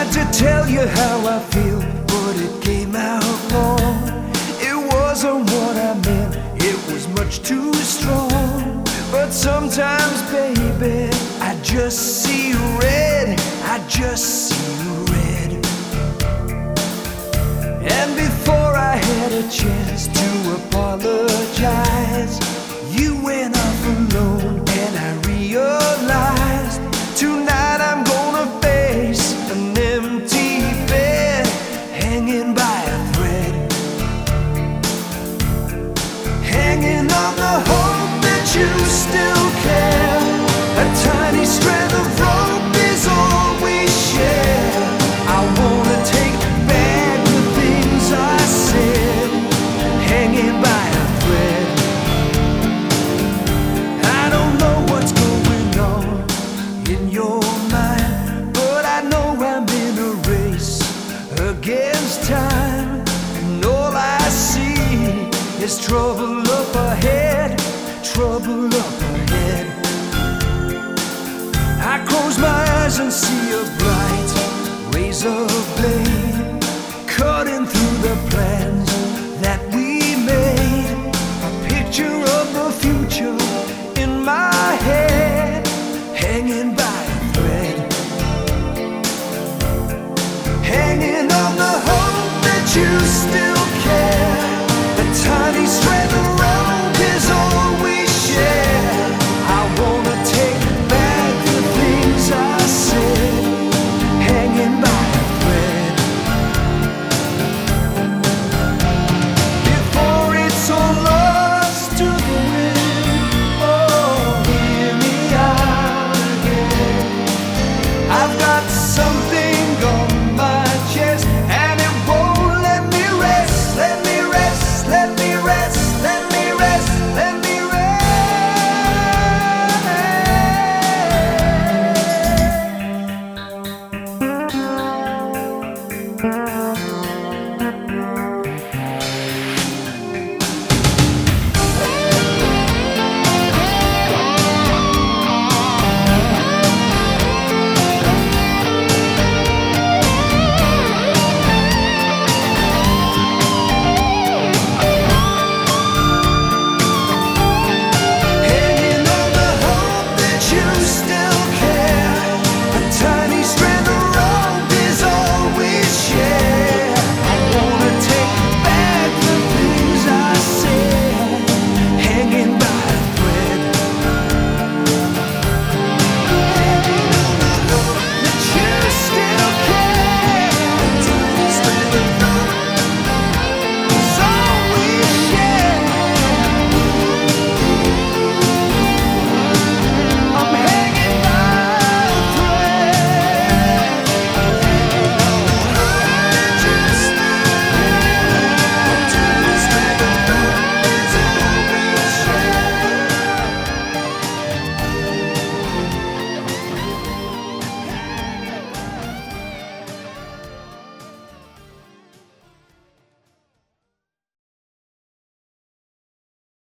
tried to tell you how I feel, but it came out wrong. It wasn't what I meant, it was much too strong. But sometimes, baby, I just see red, I just see red. And before I had a chance to apologize, you went off alone, and I realized tonight I'm gonna face an empty bed, hanging by a thread, hanging on the hope that you still care. A tiny strand of rope is all we share. I wanna take back the things I said, hanging by a thread. I don't know what's going on in your mind, but I know I'm in a race against time, and all I see is trouble up ahead, trouble up ahead. I close my eyes and see a bright razor blade cutting through the plans that we made. A picture of the future in my head, hanging by a thread, hanging on the hope that you still care. A tiny strand of rope is all we share. I wanna take back the things I said, hanging by a thread. Before it's all lost to the wind, oh, hear me out again. I've got